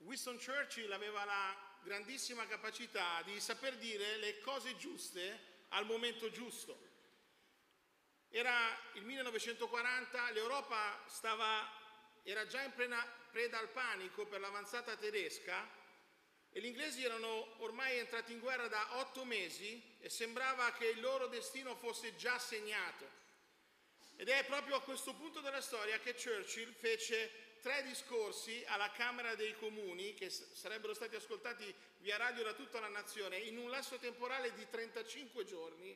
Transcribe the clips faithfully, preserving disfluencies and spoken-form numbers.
Winston Churchill aveva la grandissima capacità di saper dire le cose giuste al momento giusto. Era il millenovecentoquaranta, l'Europa stava, era già in plena preda al panico per l'avanzata tedesca e gli inglesi erano ormai entrati in guerra da otto mesi e sembrava che il loro destino fosse già segnato. Ed è proprio a questo punto della storia che Churchill fece tre discorsi alla Camera dei Comuni, che sarebbero stati ascoltati via radio da tutta la nazione, in un lasso temporale di trentacinque giorni,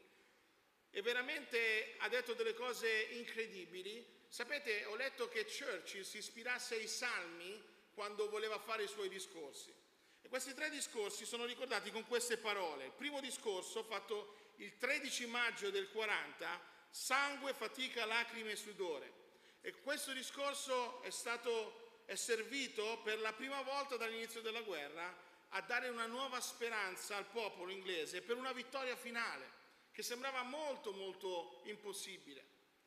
e veramente ha detto delle cose incredibili. Sapete, ho letto che Churchill si ispirasse ai Salmi quando voleva fare i suoi discorsi. E questi tre discorsi sono ricordati con queste parole. Il primo discorso, fatto il tredici maggio del quaranta, sangue, fatica, lacrime e sudore. E questo discorso è stato è servito per la prima volta dall'inizio della guerra a dare una nuova speranza al popolo inglese per una vittoria finale che sembrava molto molto impossibile.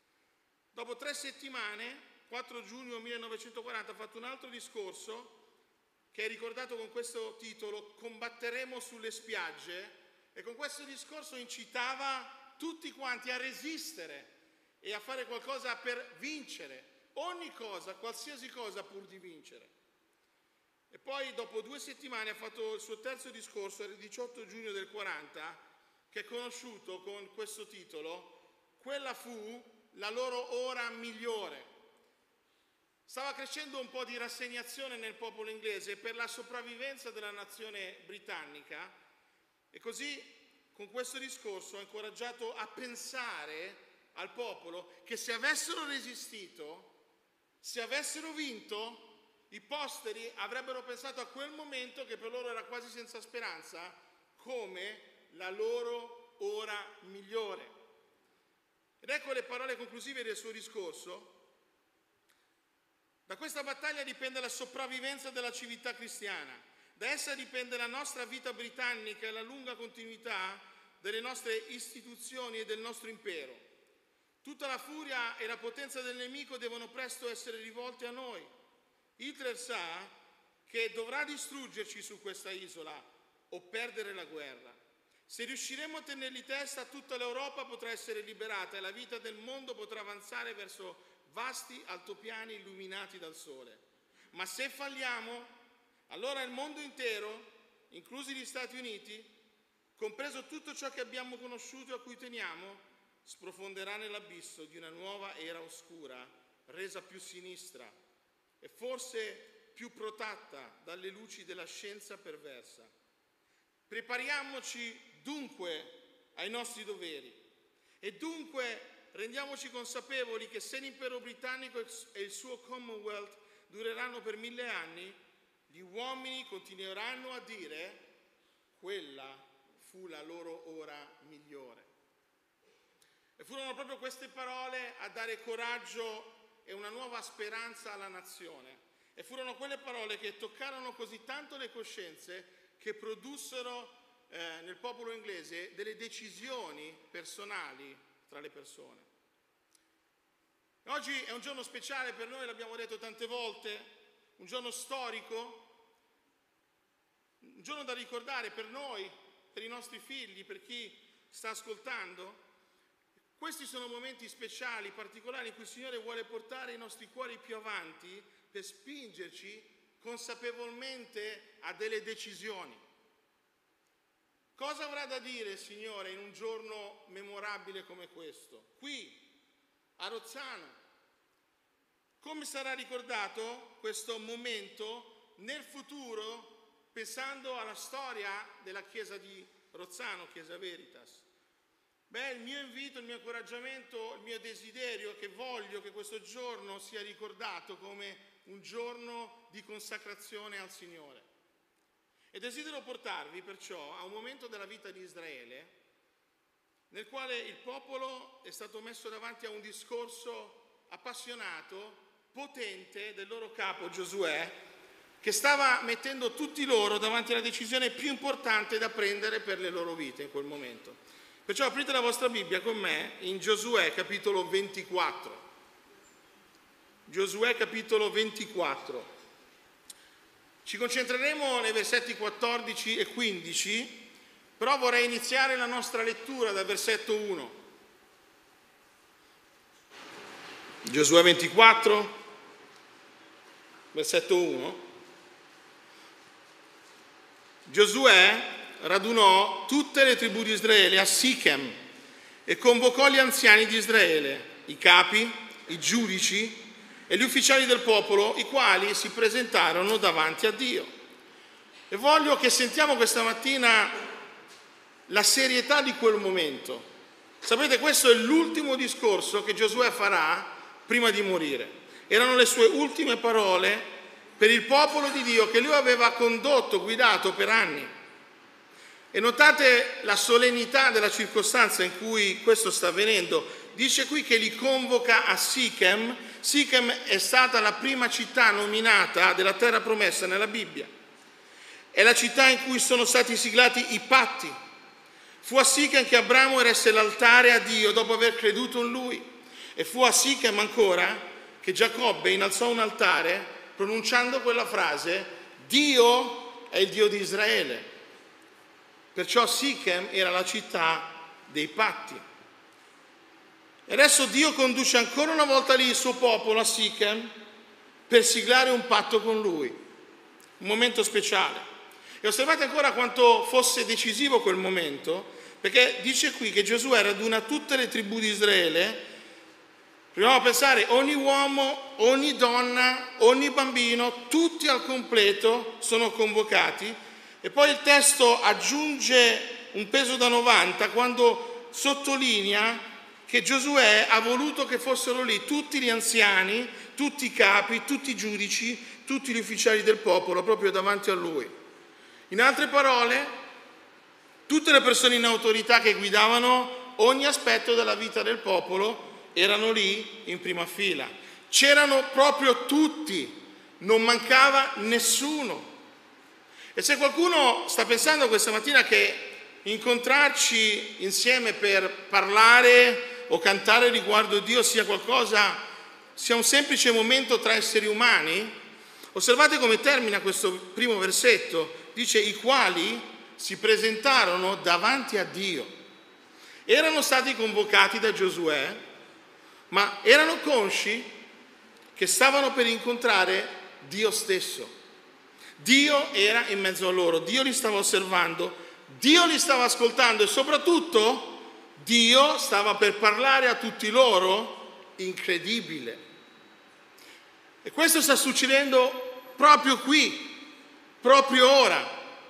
Dopo tre settimane, quattro giugno millenovecentoquaranta, ha fatto un altro discorso che è ricordato con questo titolo: Combatteremo sulle spiagge, e con questo discorso incitava tutti quanti a resistere e a fare qualcosa per vincere, ogni cosa, qualsiasi cosa pur di vincere. E poi dopo due settimane ha fatto il suo terzo discorso, il diciotto giugno del quaranta, che è conosciuto con questo titolo: Quella fu la loro ora migliore. Stava crescendo un po' di rassegnazione nel popolo inglese per la sopravvivenza della nazione britannica, e così con questo discorso ha incoraggiato a pensare al popolo che se avessero resistito, se avessero vinto, i posteri avrebbero pensato a quel momento, che per loro era quasi senza speranza, come la loro ora migliore. Ed ecco le parole conclusive del suo discorso: da questa battaglia dipende la sopravvivenza della civiltà cristiana, da essa dipende la nostra vita britannica e la lunga continuità delle nostre istituzioni e del nostro impero. Tutta la furia e la potenza del nemico devono presto essere rivolte a noi. Hitler sa che dovrà distruggerci su questa isola o perdere la guerra. Se riusciremo a tenergli testa, tutta l'Europa potrà essere liberata e la vita del mondo potrà avanzare verso vasti altopiani illuminati dal sole. Ma se falliamo, allora il mondo intero, inclusi gli Stati Uniti, compreso tutto ciò che abbiamo conosciuto e a cui teniamo, sprofonderà nell'abisso di una nuova era oscura, resa più sinistra e forse più protratta dalle luci della scienza perversa. Prepariamoci dunque ai nostri doveri e dunque rendiamoci consapevoli che se l'impero britannico e il suo Commonwealth dureranno per mille anni, gli uomini continueranno a dire: quella fu la loro ora migliore. E furono proprio queste parole a dare coraggio e una nuova speranza alla nazione. E furono quelle parole che toccarono così tanto le coscienze che produssero eh, nel popolo inglese delle decisioni personali tra le persone. Oggi è un giorno speciale per noi, l'abbiamo detto tante volte, un giorno storico, un giorno da ricordare per noi, per i nostri figli, per chi sta ascoltando. Questi sono momenti speciali, particolari, in cui il Signore vuole portare i nostri cuori più avanti per spingerci consapevolmente a delle decisioni. Cosa avrà da dire il Signore in un giorno memorabile come questo? Qui, a Rozzano. Come sarà ricordato questo momento nel futuro, pensando alla storia della Chiesa di Rozzano, Chiesa Veritas? Beh, il mio invito, il mio incoraggiamento, il mio desiderio è che voglio che questo giorno sia ricordato come un giorno di consacrazione al Signore. E desidero portarvi perciò a un momento della vita di Israele nel quale il popolo è stato messo davanti a un discorso appassionato, potente del loro capo Giosuè, che stava mettendo tutti loro davanti alla decisione più importante da prendere per le loro vite in quel momento. Perciò aprite la vostra Bibbia con me in Giosuè capitolo ventiquattro. Giosuè capitolo ventiquattro. Ci Ci concentreremo nei versetti quattordici e quindici, però vorrei iniziare la nostra lettura dal versetto uno. Giosuè ventiquattro, versetto uno. Giosuè radunò tutte le tribù di Israele a Sichem e convocò gli anziani di Israele, i capi, i giudici e gli ufficiali del popolo, i quali si presentarono davanti a Dio. E voglio che sentiamo questa mattina la serietà di quel momento. Sapete, questo è l'ultimo discorso che Giosuè farà prima di morire. Erano le sue ultime parole per il popolo di Dio che lui aveva condotto, guidato per anni. E notate la solennità della circostanza in cui questo sta avvenendo. Dice qui che li convoca a Sichem. Sichem è stata la prima città nominata della terra promessa nella Bibbia. È la città in cui sono stati siglati i patti. Fu a Sichem che Abramo eresse l'altare a Dio dopo aver creduto in lui. E fu a Sichem ancora che Giacobbe innalzò un altare pronunciando quella frase: Dio è il Dio di Israele. Perciò Sichem era la città dei patti. E adesso Dio conduce ancora una volta lì il suo popolo a Sichem per siglare un patto con lui. Un momento speciale. E osservate ancora quanto fosse decisivo quel momento, perché dice qui che Giosuè raduna tutte le tribù di Israele. Proviamo a pensare, ogni uomo, ogni donna, ogni bambino, tutti al completo sono convocati. E poi il testo aggiunge un peso da novanta quando sottolinea che Giosuè ha voluto che fossero lì tutti gli anziani, tutti i capi, tutti i giudici, tutti gli ufficiali del popolo, proprio davanti a lui. In altre parole, tutte le persone in autorità che guidavano ogni aspetto della vita del popolo erano lì in prima fila. C'erano proprio tutti, non mancava nessuno. E se qualcuno sta pensando questa mattina che incontrarci insieme per parlare o cantare riguardo Dio sia qualcosa, sia un semplice momento tra esseri umani, osservate come termina questo primo versetto. Dice: i quali si presentarono davanti a Dio. Erano stati convocati da Giosuè, ma erano consci che stavano per incontrare Dio stesso. Dio era in mezzo a loro, Dio li stava osservando, Dio li stava ascoltando e soprattutto Dio stava per parlare a tutti loro. Incredibile. E questo sta succedendo proprio qui, proprio ora.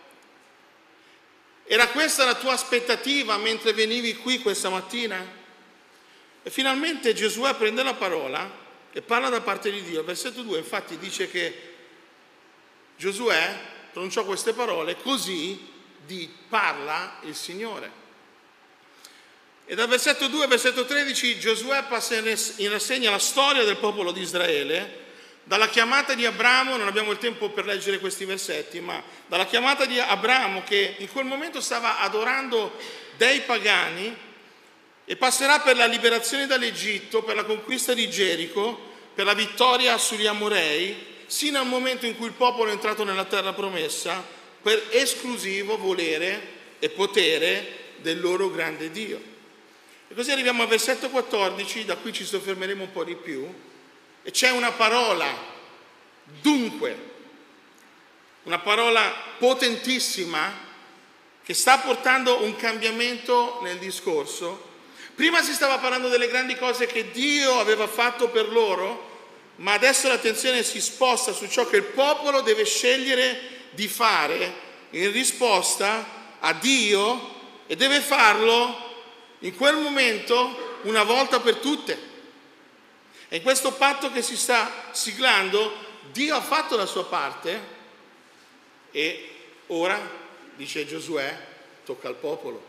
Era questa la tua aspettativa mentre venivi qui questa mattina? E finalmente Giosuè prende la parola e parla da parte di Dio. Versetto due infatti dice che Giosuè pronunciò queste parole: così di parla il Signore. E dal versetto due al versetto tredici Giosuè passa in rassegna la storia del popolo di Israele, dalla chiamata di Abramo. Non abbiamo il tempo per leggere questi versetti, ma dalla chiamata di Abramo, che in quel momento stava adorando dei pagani, e passerà per la liberazione dall'Egitto, per la conquista di Gerico, per la vittoria sugli Amorei, sino al momento in cui il popolo è entrato nella terra promessa per esclusivo volere e potere del loro grande Dio. E così arriviamo al versetto quattordici, da qui ci soffermeremo un po' di più, e c'è una parola, dunque, una parola potentissima che sta portando un cambiamento nel discorso. Prima si stava parlando delle grandi cose che Dio aveva fatto per loro, ma adesso l'attenzione si sposta su ciò che il popolo deve scegliere di fare in risposta a Dio, e deve farlo in quel momento una volta per tutte. E in questo patto che si sta siglando, Dio ha fatto la sua parte e ora, dice Giosuè, tocca al popolo.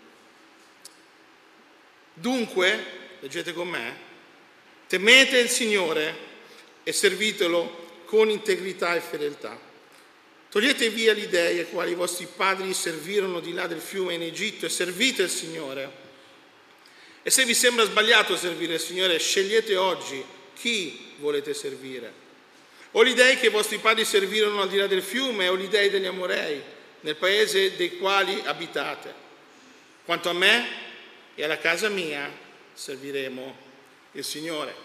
Dunque, leggete con me, temete il Signore e servitelo con integrità e fedeltà. Togliete via le idee ai quali i vostri padri servirono di là del fiume in Egitto e servite il Signore. E se vi sembra sbagliato servire il Signore, scegliete oggi chi volete servire. O gli dei che i vostri padri servirono al di là del fiume, o gli dei degli Amorei, nel paese dei quali abitate. Quanto a me e alla casa mia serviremo il Signore.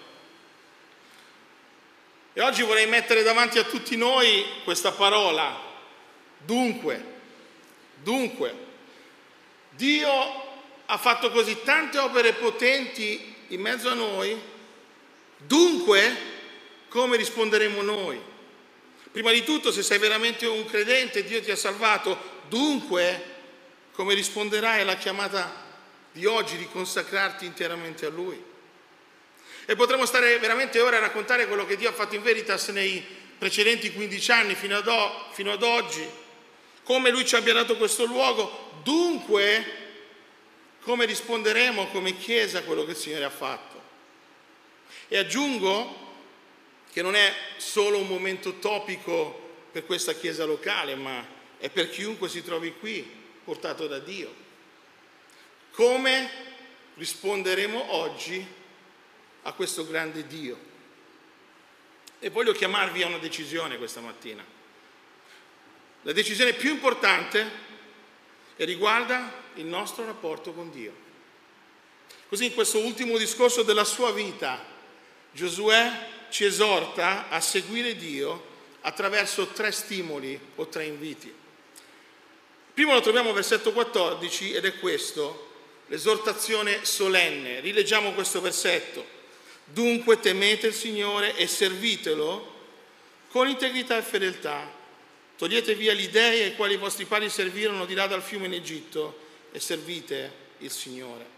E oggi vorrei mettere davanti a tutti noi questa parola, dunque, dunque. Dio ha fatto così tante opere potenti in mezzo a noi, dunque come risponderemo noi? Prima di tutto, se sei veramente un credente, Dio ti ha salvato, dunque come risponderai alla chiamata di oggi di consacrarti interamente a Lui? E potremmo stare veramente ora a raccontare quello che Dio ha fatto in Veritas nei precedenti quindici anni fino ad, o- fino ad oggi, come Lui ci abbia dato questo luogo, dunque come risponderemo come Chiesa a quello che il Signore ha fatto. E aggiungo che non è solo un momento topico per questa Chiesa locale, ma è per chiunque si trovi qui, portato da Dio. Come risponderemo oggi a questo grande Dio? E voglio chiamarvi a una decisione questa mattina. La decisione più importante riguarda il nostro rapporto con Dio. Così in questo ultimo discorso della sua vita, Giosuè ci esorta a seguire Dio attraverso tre stimoli o tre inviti. Il primo lo troviamo al versetto quattordici ed è questo, l'esortazione solenne. Rileggiamo questo versetto. Dunque temete il Signore e servitelo con integrità e fedeltà. Togliete via gli dei ai quali i vostri padri servirono di là dal fiume in Egitto e servite il Signore.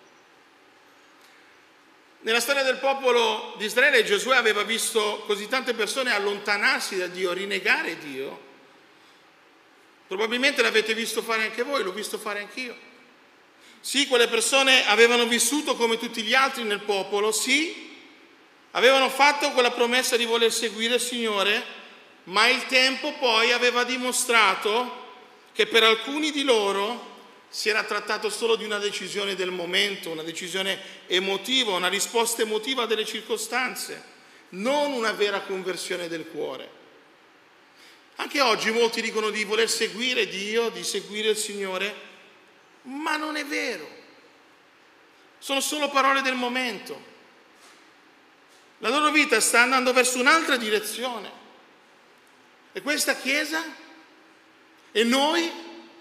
Nella storia del popolo di Israele, Giosuè aveva visto così tante persone allontanarsi da Dio, rinnegare Dio. Probabilmente l'avete visto fare anche voi, l'ho visto fare anch'io. Sì, quelle persone avevano vissuto come tutti gli altri nel popolo, sì, avevano fatto quella promessa di voler seguire il Signore, ma il tempo poi aveva dimostrato che per alcuni di loro si era trattato solo di una decisione del momento, una decisione emotiva, una risposta emotiva delle circostanze, non una vera conversione del cuore. Anche oggi molti dicono di voler seguire Dio, di seguire il Signore, ma non è vero. Sono solo parole del momento. La loro vita sta andando verso un'altra direzione. E questa Chiesa? E noi?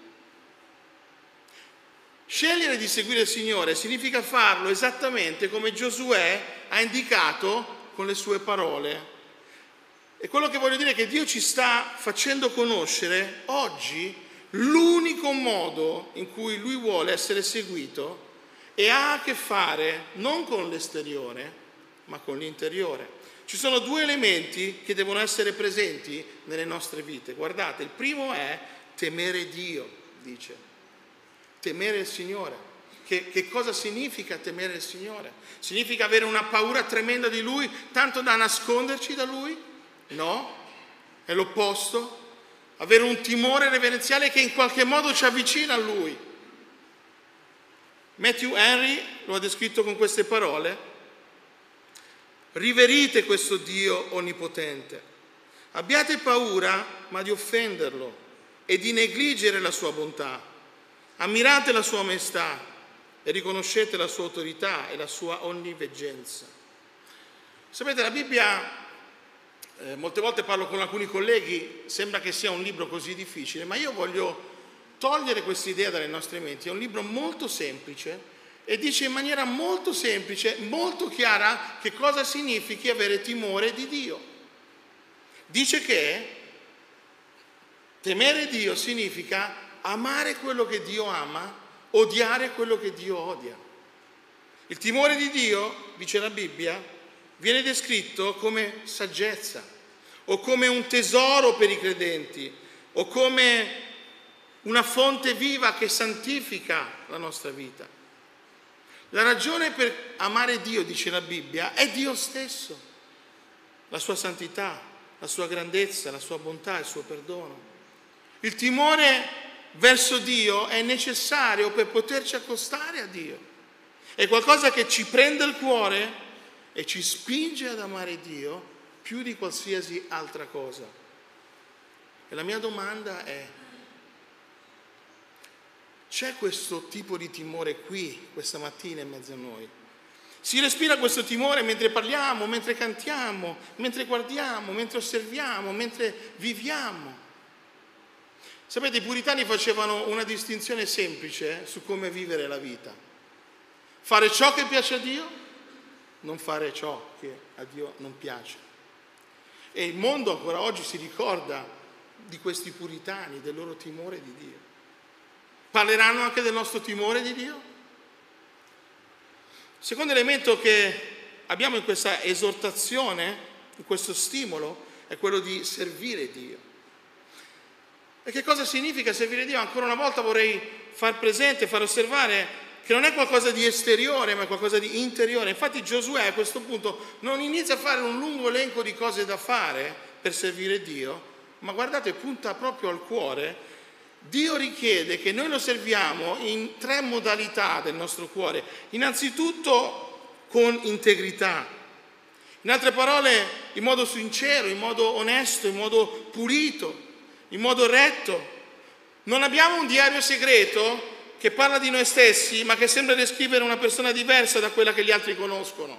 Scegliere di seguire il Signore significa farlo esattamente come Giosuè ha indicato con le sue parole. E quello che voglio dire è che Dio ci sta facendo conoscere oggi l'unico modo in cui Lui vuole essere seguito e ha a che fare non con l'esteriore, ma con l'interiore. Ci sono due elementi che devono essere presenti nelle nostre vite. Guardate, il primo è temere Dio, dice. Temere il Signore. Che, che cosa significa temere il Signore? Significa avere una paura tremenda di Lui, tanto da nasconderci da Lui? No, è l'opposto. Avere un timore reverenziale che in qualche modo ci avvicina a Lui. Matthew Henry lo ha descritto con queste parole. Riverite questo Dio onnipotente. Abbiate paura, ma di offenderlo e di negligere la sua bontà. Ammirate la sua maestà e riconoscete la sua autorità e la sua onniveggenza. Sapete, la Bibbia, eh, molte volte parlo con alcuni colleghi, sembra che sia un libro così difficile, ma io voglio togliere questa idea dalle nostre menti. È un libro molto semplice e dice in maniera molto semplice, molto chiara, che cosa significhi avere timore di Dio. Dice che temere Dio significa amare quello che Dio ama, odiare quello che Dio odia. Il timore di Dio, dice la Bibbia, viene descritto come saggezza, o come un tesoro per i credenti, o come una fonte viva che santifica la nostra vita. La ragione per amare Dio, dice la Bibbia, è Dio stesso, la sua santità, la sua grandezza, la sua bontà, il suo perdono. Il timore verso Dio è necessario per poterci accostare a Dio. È qualcosa che ci prende il cuore e ci spinge ad amare Dio più di qualsiasi altra cosa. E la mia domanda è: c'è questo tipo di timore qui, questa mattina in mezzo a noi? Si respira questo timore mentre parliamo, mentre cantiamo, mentre guardiamo, mentre osserviamo, mentre viviamo. Sapete, i puritani facevano una distinzione semplice su come vivere la vita. Fare ciò che piace a Dio, non fare ciò che a Dio non piace. E il mondo ancora oggi si ricorda di questi puritani, del loro timore di Dio. Parleranno anche del nostro timore di Dio? Il secondo elemento che abbiamo in questa esortazione, in questo stimolo, è quello di servire Dio. E che cosa significa servire Dio? Ancora una volta vorrei far presente, far osservare che non è qualcosa di esteriore, ma è qualcosa di interiore. Infatti Giosuè a questo punto non inizia a fare un lungo elenco di cose da fare per servire Dio, ma guardate, punta proprio al cuore. Dio richiede che noi lo serviamo in tre modalità del nostro cuore. Innanzitutto con integrità. In altre parole, in modo sincero, in modo onesto, in modo pulito, in modo retto. Non abbiamo un diario segreto che parla di noi stessi, ma che sembra descrivere una persona diversa da quella che gli altri conoscono.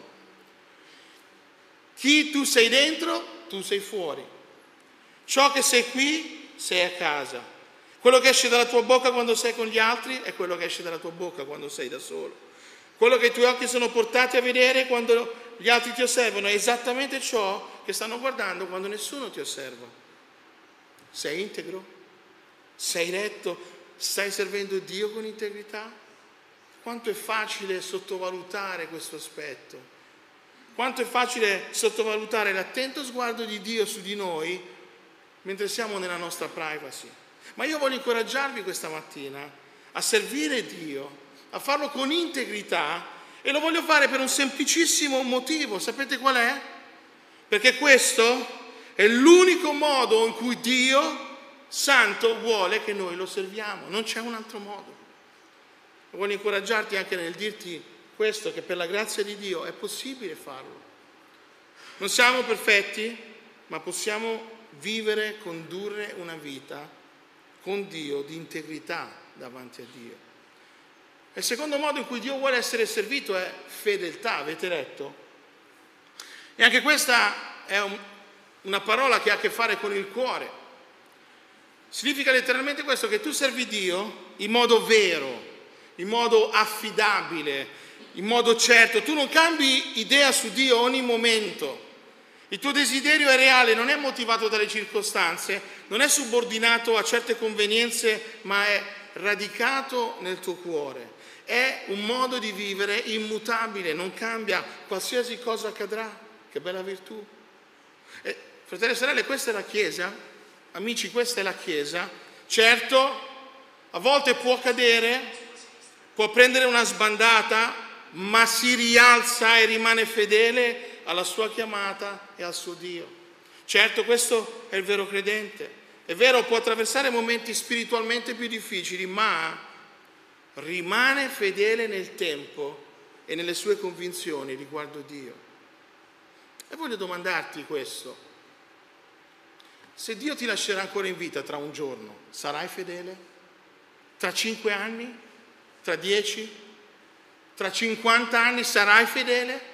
Chi tu sei dentro, tu sei fuori. Ciò che sei qui, sei a casa. Quello che esce dalla tua bocca quando sei con gli altri è quello che esce dalla tua bocca quando sei da solo. Quello che i tuoi occhi sono portati a vedere quando gli altri ti osservano è esattamente ciò che stanno guardando quando nessuno ti osserva. Sei integro? Sei retto? Stai servendo Dio con integrità? Quanto è facile sottovalutare questo aspetto. Quanto è facile sottovalutare l'attento sguardo di Dio su di noi mentre siamo nella nostra privacy. Ma io voglio incoraggiarvi questa mattina a servire Dio, a farlo con integrità, e lo voglio fare per un semplicissimo motivo. Sapete qual è? Perché questo è l'unico modo in cui Dio Santo vuole che noi lo serviamo. Non c'è un altro modo. Voglio incoraggiarti anche nel dirti questo, che per la grazia di Dio è possibile farlo. Non siamo perfetti, ma possiamo vivere, condurre una vita con Dio di integrità davanti a Dio. Il secondo modo in cui Dio vuole essere servito è fedeltà, avete letto? E anche questa è un, una parola che ha a che fare con il cuore. Significa letteralmente questo, che tu servi Dio in modo vero, in modo affidabile, in modo certo. Tu non cambi idea su Dio ogni momento. Il tuo desiderio è reale, non è motivato dalle circostanze, non è subordinato a certe convenienze, ma è radicato nel tuo cuore. È un modo di vivere immutabile, non cambia, qualsiasi cosa accadrà. Che bella virtù. E, fratelli e sorelle, questa è la Chiesa. Amici, questa è la Chiesa. Certo, a volte può cadere, può prendere una sbandata, ma si rialza e rimane fedele alla sua chiamata e al suo Dio. Certo, questo è il vero credente. È vero, può attraversare momenti spiritualmente più difficili, ma rimane fedele nel tempo e nelle sue convinzioni riguardo Dio. E voglio domandarti questo: se Dio ti lascerà ancora in vita tra un giorno, sarai fedele? Tra cinque anni? Tra dieci? Tra cinquanta anni sarai fedele?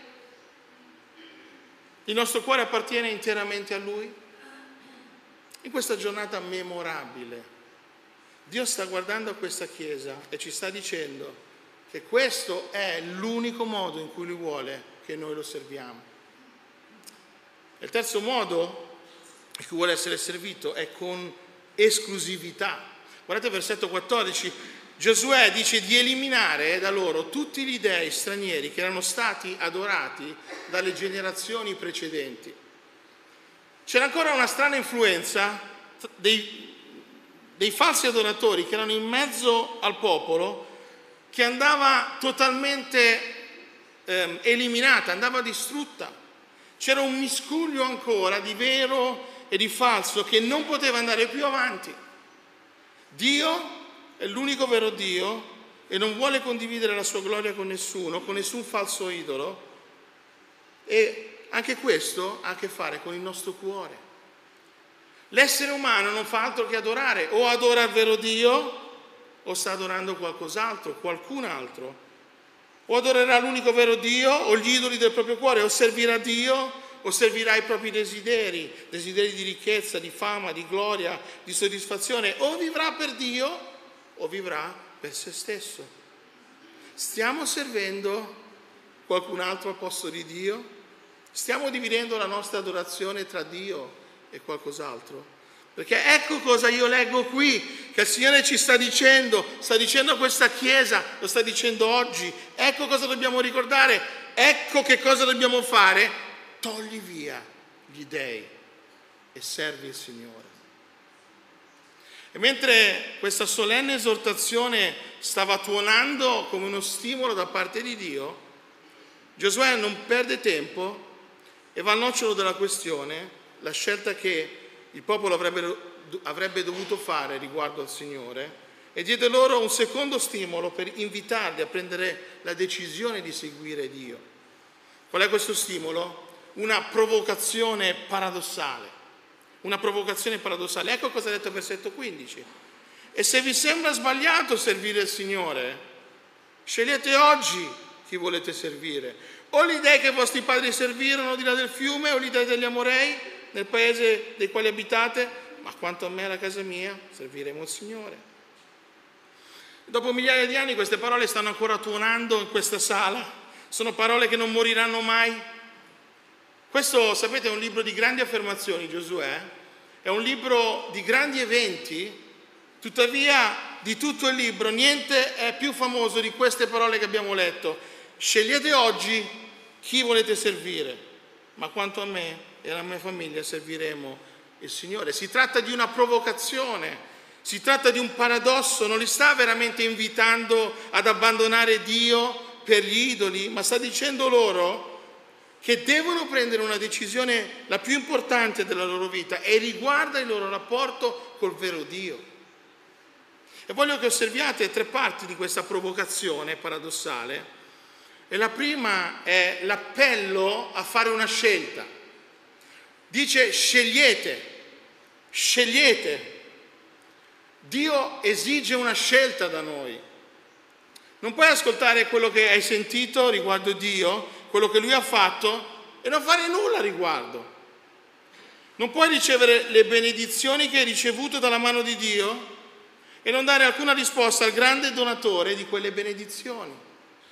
Il nostro cuore appartiene interamente a Lui? In questa giornata memorabile, Dio sta guardando a questa Chiesa e ci sta dicendo che questo è l'unico modo in cui Lui vuole che noi lo serviamo. E il terzo modo in cui vuole essere servito è con esclusività. Guardate versetto quattordici. Giosuè dice di eliminare da loro tutti gli dei stranieri che erano stati adorati dalle generazioni precedenti. C'era ancora una strana influenza dei, dei falsi adoratori che erano in mezzo al popolo, che andava totalmente eh, eliminata, andava distrutta. C'era un miscuglio ancora di vero e di falso che non poteva andare più avanti. Dio è l'unico vero Dio e non vuole condividere la sua gloria con nessuno, con nessun falso idolo, e anche questo ha a che fare con il nostro cuore. L'essere umano non fa altro che adorare, o adora il vero Dio o sta adorando qualcos'altro, qualcun altro. O adorerà l'unico vero Dio o gli idoli del proprio cuore, o servirà Dio o servirà i propri desideri, desideri di ricchezza, di fama, di gloria, di soddisfazione. O vivrà per Dio o vivrà per se stesso. Stiamo servendo qualcun altro al posto di Dio? Stiamo dividendo la nostra adorazione tra Dio e qualcos'altro? Perché ecco cosa io leggo qui, che il Signore ci sta dicendo, sta dicendo a questa Chiesa, lo sta dicendo oggi. Ecco cosa dobbiamo ricordare, ecco che cosa dobbiamo fare. Togli via gli dei e servi il Signore. E mentre questa solenne esortazione stava tuonando come uno stimolo da parte di Dio, Giosuè non perde tempo e va al nocciolo della questione, la scelta che il popolo avrebbe, avrebbe dovuto fare riguardo al Signore, e diede loro un secondo stimolo per invitarli a prendere la decisione di seguire Dio. Qual è questo stimolo? Una provocazione paradossale. Una provocazione paradossale. Ecco cosa ha detto il versetto quindici. E se vi sembra sbagliato servire il Signore, scegliete oggi chi volete servire. O gli dei che i vostri padri servirono di là del fiume, o gli dei degli Amorei, nel paese dei quali abitate, ma quanto a me e alla casa mia, serviremo il Signore. Dopo migliaia di anni queste parole stanno ancora tuonando in questa sala, sono parole che non moriranno mai. Questo, sapete, è un libro di grandi affermazioni, Giosuè, è un libro di grandi eventi, tuttavia di tutto il libro niente è più famoso di queste parole che abbiamo letto. Scegliete oggi chi volete servire, ma quanto a me e alla mia famiglia serviremo il Signore. Si tratta di una provocazione, si tratta di un paradosso, non li sta veramente invitando ad abbandonare Dio per gli idoli, ma sta dicendo loro che devono prendere una decisione la più importante della loro vita e riguarda il loro rapporto col vero Dio. E voglio che osserviate tre parti di questa provocazione paradossale. E la prima è l'appello a fare una scelta. Dice scegliete, scegliete. Dio esige una scelta da noi. Non puoi ascoltare quello che hai sentito riguardo Dio, quello che Lui ha fatto, e non fare nulla a riguardo. Non puoi ricevere le benedizioni che hai ricevuto dalla mano di Dio e non dare alcuna risposta al grande donatore di quelle benedizioni.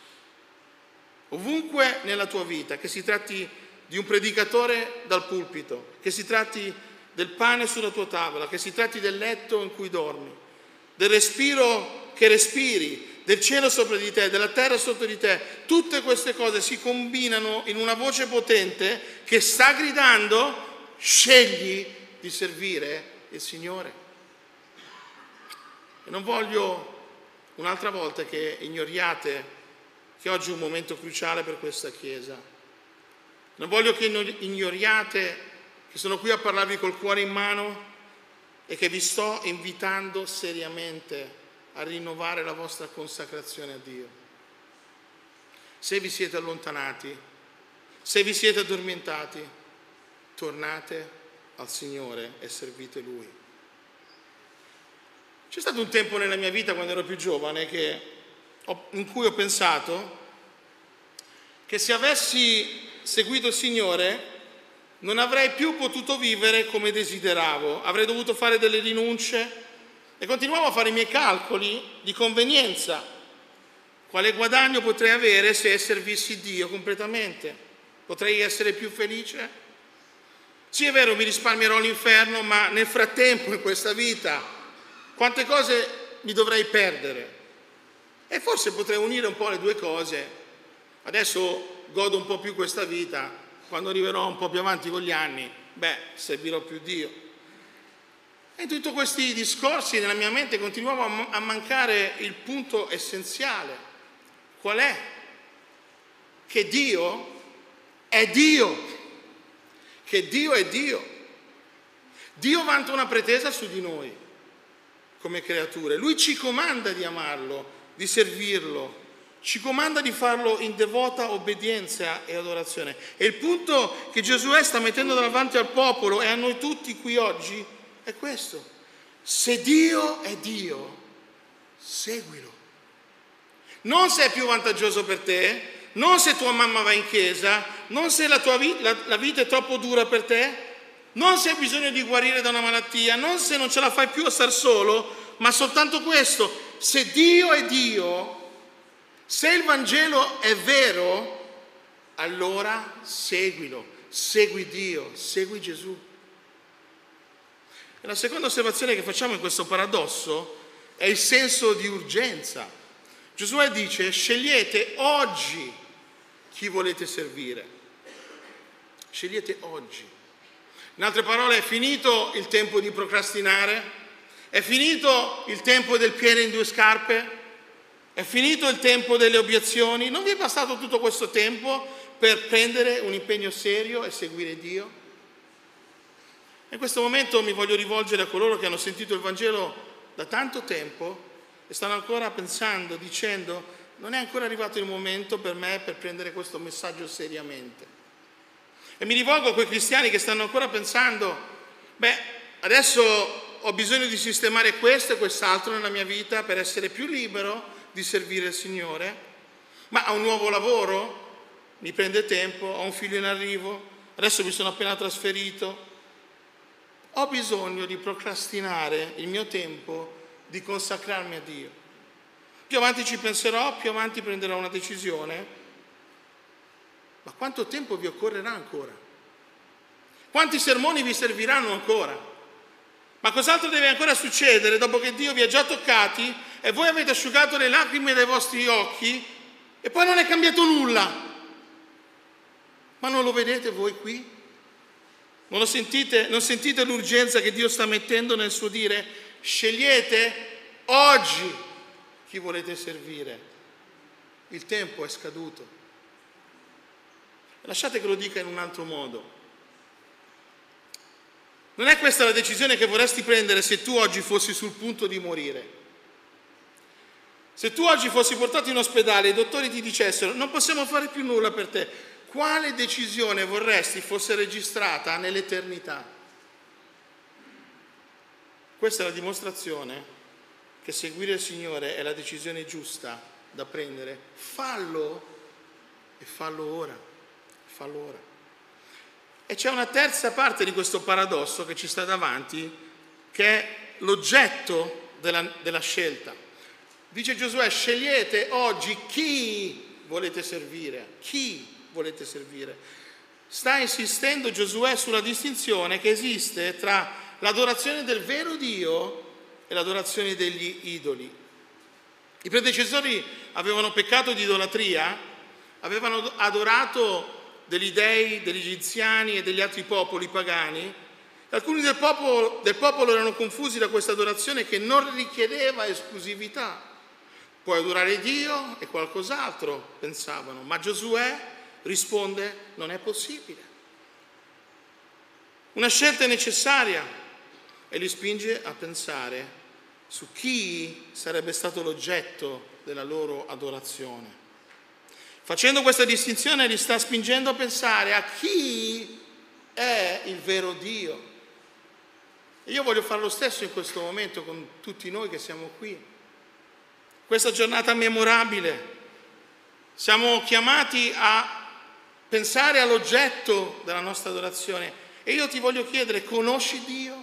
Ovunque nella tua vita, che si tratti di un predicatore dal pulpito, che si tratti del pane sulla tua tavola, che si tratti del letto in cui dormi, del respiro che respiri, del cielo sopra di te, della terra sotto di te, tutte queste cose si combinano in una voce potente che sta gridando: scegli di servire il Signore. E non voglio un'altra volta che ignoriate che oggi è un momento cruciale per questa Chiesa. Non voglio che ignoriate che sono qui a parlarvi col cuore in mano e che vi sto invitando seriamente a rinnovare la vostra consacrazione a Dio. Se vi siete allontanati, se vi siete addormentati, tornate al Signore e servite Lui. C'è stato un tempo nella mia vita, quando ero più giovane, che in cui ho pensato che se avessi seguito il Signore non avrei più potuto vivere come desideravo, avrei dovuto fare delle rinunce e continuavo a fare i miei calcoli di convenienza. Quale guadagno potrei avere se servissi Dio completamente? Potrei essere più felice? Sì, è vero, mi risparmierò l'inferno, ma nel frattempo, in questa vita, quante cose mi dovrei perdere? E forse potrei unire un po' le due cose. Adesso godo un po' più questa vita, quando arriverò un po' più avanti con gli anni, beh, servirò più Dio. E in tutti questi discorsi nella mia mente continuava a mancare il punto essenziale. Qual è? Che Dio è Dio. Che Dio è Dio. Dio vanta una pretesa su di noi come creature. Lui ci comanda di amarlo, di servirlo, ci comanda di farlo in devota obbedienza e adorazione. E il punto che Giosuè sta mettendo davanti al popolo e a noi tutti qui oggi è questo: se Dio è Dio, seguilo. Non se è più vantaggioso per te, non se tua mamma va in chiesa, non se la tua vita, la, la vita è troppo dura per te, non se hai bisogno di guarire da una malattia, non se non ce la fai più a star solo, ma soltanto questo: se Dio è Dio, se il Vangelo è vero, allora seguilo, segui Dio, segui Gesù. E la seconda osservazione che facciamo in questo paradosso è il senso di urgenza. Giosuè dice: scegliete oggi chi volete servire. Scegliete oggi. In altre parole, è finito il tempo di procrastinare, è finito il tempo del piede in due scarpe, è finito il tempo delle obiezioni. Non vi è bastato tutto questo tempo per prendere un impegno serio e seguire Dio? In questo momento mi voglio rivolgere a coloro che hanno sentito il Vangelo da tanto tempo e stanno ancora pensando, dicendo: non è ancora arrivato il momento per me per prendere questo messaggio seriamente. E mi rivolgo a quei cristiani che stanno ancora pensando: beh, adesso ho bisogno di sistemare questo e quest'altro nella mia vita per essere più libero di servire il Signore, ma ho un nuovo lavoro, mi prende tempo, ho un figlio in arrivo, adesso mi sono appena trasferito, ho bisogno di procrastinare il mio tempo, di consacrarmi a Dio. Più avanti ci penserò, più avanti prenderò una decisione, ma quanto tempo vi occorrerà ancora? Quanti sermoni vi serviranno ancora? Ma cos'altro deve ancora succedere dopo che Dio vi ha già toccati e voi avete asciugato le lacrime dai vostri occhi e poi non è cambiato nulla? Ma non lo vedete voi qui? Non lo sentite? Non sentite l'urgenza che Dio sta mettendo nel suo dire: scegliete oggi chi volete servire? Il tempo è scaduto. Lasciate che lo dica in un altro modo. Non è questa la decisione che vorresti prendere se tu oggi fossi sul punto di morire. Se tu oggi fossi portato in ospedale e i dottori ti dicessero: non possiamo fare più nulla per te, quale decisione vorresti fosse registrata nell'eternità? Questa è la dimostrazione che seguire il Signore è la decisione giusta da prendere. Fallo e fallo ora, fallo ora. E c'è una terza parte di questo paradosso che ci sta davanti, che è l'oggetto della, della scelta. Dice Giosuè: scegliete oggi chi volete servire, chi volete servire. Sta insistendo Giosuè sulla distinzione che esiste tra l'adorazione del vero Dio e l'adorazione degli idoli. I predecessori avevano peccato di idolatria, avevano adorato degli dei, degli egiziani e degli altri popoli pagani. Alcuni del popolo, del popolo erano confusi da questa adorazione che non richiedeva esclusività. Puoi adorare Dio e qualcos'altro, pensavano, ma Giosuè risponde: non è possibile. Una scelta è necessaria e li spinge a pensare su chi sarebbe stato l'oggetto della loro adorazione. Facendo questa distinzione li sta spingendo a pensare a chi è il vero Dio. E io voglio fare lo stesso in questo momento con tutti noi che siamo qui. Questa giornata memorabile, siamo chiamati a pensare all'oggetto della nostra adorazione. E io ti voglio chiedere: conosci Dio?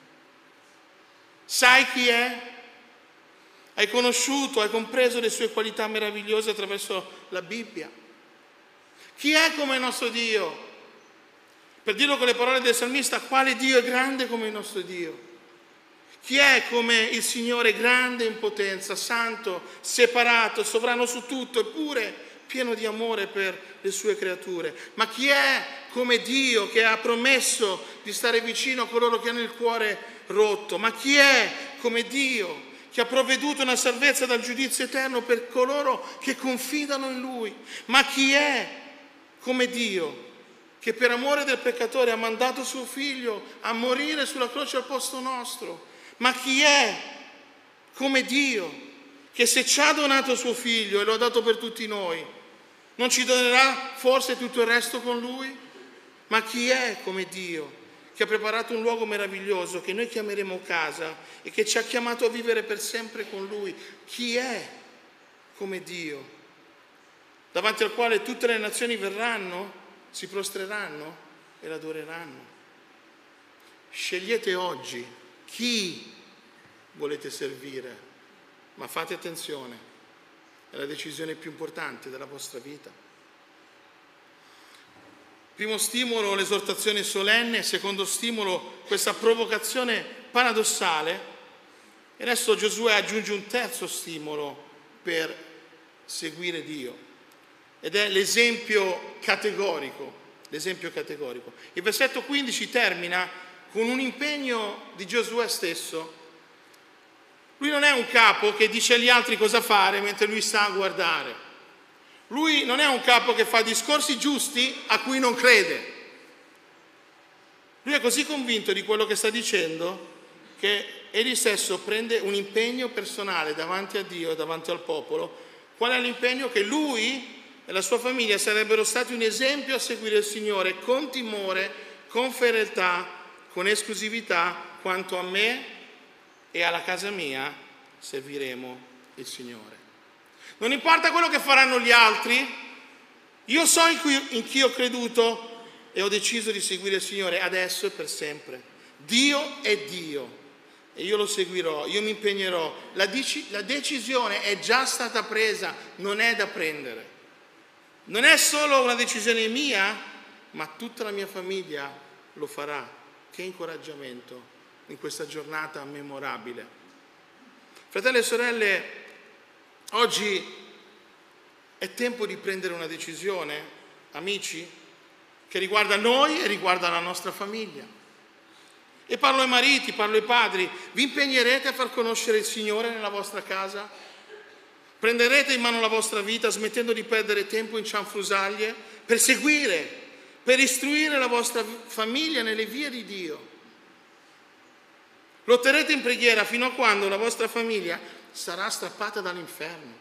Sai chi è? Hai conosciuto, hai compreso le sue qualità meravigliose attraverso la Bibbia? Chi è come il nostro Dio? Per dirlo con le parole del salmista: quale Dio è grande come il nostro Dio? Chi è come il Signore, grande in potenza, santo, separato, sovrano su tutto, eppure pieno di amore per le sue creature? Ma chi è come Dio, che ha promesso di stare vicino a coloro che hanno il cuore rotto? Ma chi è come Dio, che ha provveduto una salvezza dal giudizio eterno per coloro che confidano in Lui? Ma chi è come Dio, che per amore del peccatore ha mandato suo Figlio a morire sulla croce al posto nostro? Ma chi è come Dio, che se ci ha donato suo figlio e lo ha dato per tutti noi, non ci donerà forse tutto il resto con lui? Ma chi è come Dio, che ha preparato un luogo meraviglioso che noi chiameremo casa e che ci ha chiamato a vivere per sempre con lui? Chi è come Dio, davanti al quale tutte le nazioni verranno, si prostreranno e l'adoreranno? Scegliete oggi chi volete servire, ma fate attenzione, è la decisione più importante della vostra vita. Primo stimolo, l'esortazione solenne; secondo stimolo, questa provocazione paradossale. E adesso Giosuè aggiunge un terzo stimolo per seguire Dio, ed è l'esempio categorico. L'esempio categorico. Il versetto quindici termina con un impegno di Giosuè stesso. Lui non è un capo che dice agli altri cosa fare mentre lui sta a guardare. Lui non è un capo che fa discorsi giusti a cui non crede. Lui è così convinto di quello che sta dicendo che egli stesso prende un impegno personale davanti a Dio e davanti al popolo. Qual è l'impegno? Che lui e la sua famiglia sarebbero stati un esempio a seguire il Signore con timore, con fedeltà, con esclusività. Quanto a me e alla casa mia serviremo il Signore. Non importa quello che faranno gli altri, io so in, cui, in chi ho creduto e ho deciso di seguire il Signore adesso e per sempre. Dio è Dio e io lo seguirò, io mi impegnerò. La, dici, la decisione è già stata presa, non è da prendere. Non è solo una decisione mia, ma tutta la mia famiglia lo farà. Che incoraggiamento in questa giornata memorabile. Fratelli e sorelle, oggi è tempo di prendere una decisione, amici, che riguarda noi e riguarda la nostra famiglia. E parlo ai mariti, parlo ai padri: vi impegnerete a far conoscere il Signore nella vostra casa? Prenderete in mano la vostra vita smettendo di perdere tempo in cianfrusaglie per seguire, per istruire la vostra famiglia nelle vie di Dio? Lotterete in preghiera fino a quando la vostra famiglia sarà strappata dall'inferno.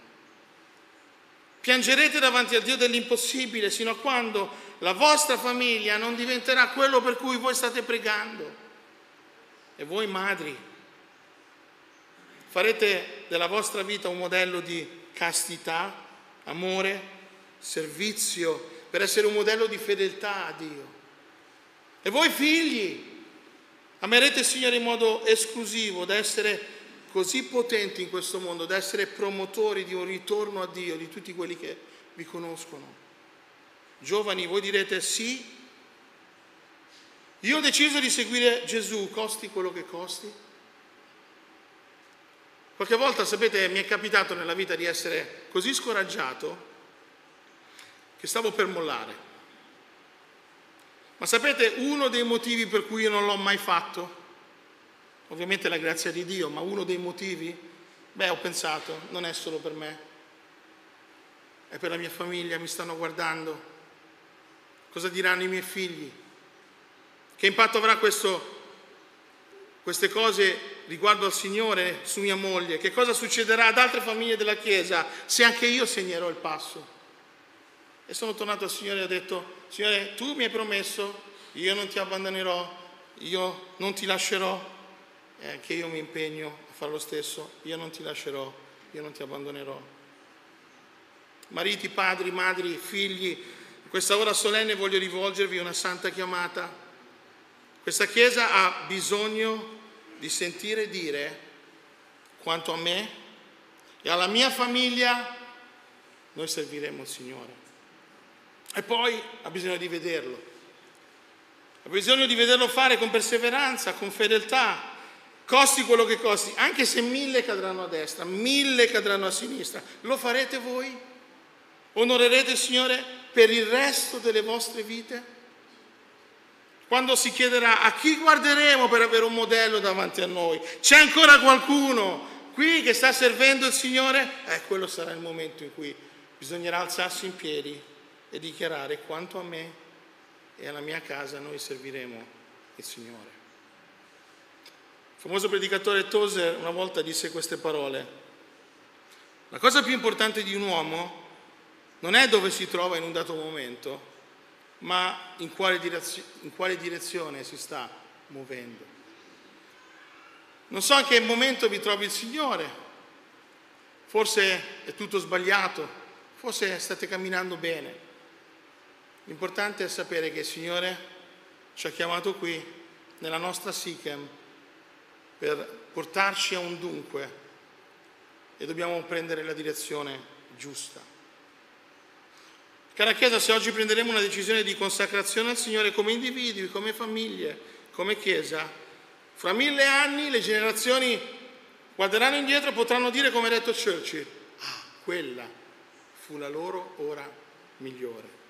Piangerete davanti al Dio dell'impossibile sino a quando la vostra famiglia non diventerà quello per cui voi state pregando. E voi madri farete della vostra vita un modello di castità, amore, servizio, per essere un modello di fedeltà a Dio. E voi figli amerete il Signore in modo esclusivo, da essere così potenti in questo mondo, da essere promotori di un ritorno a Dio di tutti quelli che vi conoscono. Giovani, voi direte: sì, io ho deciso di seguire Gesù, costi quello che costi. Qualche volta, sapete, mi è capitato nella vita di essere così scoraggiato che stavo per mollare. Ma sapete, uno dei motivi per cui io non l'ho mai fatto, ovviamente la grazia di Dio, ma uno dei motivi, beh, ho pensato, non è solo per me, è per la mia famiglia, mi stanno guardando, cosa diranno i miei figli, che impatto avrà questo, queste cose riguardo al Signore su mia moglie, che cosa succederà ad altre famiglie della Chiesa se anche io segnerò il passo. E sono tornato al Signore e ho detto: Signore, tu mi hai promesso, io non ti abbandonerò, io non ti lascerò, e anche io mi impegno a fare lo stesso, io non ti lascerò, io non ti abbandonerò. Mariti, padri, madri, figli, in questa ora solenne voglio rivolgervi una santa chiamata. Questa Chiesa ha bisogno di sentire dire: quanto a me e alla mia famiglia, noi serviremo il Signore. E poi ha bisogno di vederlo, ha bisogno di vederlo fare con perseveranza, con fedeltà, costi quello che costi, anche se mille cadranno a destra, mille cadranno a sinistra. Lo farete voi? Onorerete il Signore per il resto delle vostre vite? Quando si chiederà: a chi guarderemo per avere un modello davanti a noi? C'è ancora qualcuno qui che sta servendo il Signore? Eh, quello sarà il momento in cui bisognerà alzarsi in piedi e dichiarare: quanto a me e alla mia casa noi serviremo il Signore. Il famoso predicatore Tozer una volta disse queste parole: La cosa più importante di un uomo non è dove si trova in un dato momento, ma in quale, direzio- in quale direzione si sta muovendo. Non so in che momento vi trovi il Signore, forse è tutto sbagliato, forse state camminando bene. L'importante è sapere che il Signore ci ha chiamato qui, nella nostra Sichem, per portarci a un dunque e dobbiamo prendere la direzione giusta. Cara Chiesa, se oggi prenderemo una decisione di consacrazione al Signore come individui, come famiglie, come Chiesa, fra mille anni le generazioni guarderanno indietro e potranno dire, come ha detto Churchill, ah, quella fu la loro ora migliore.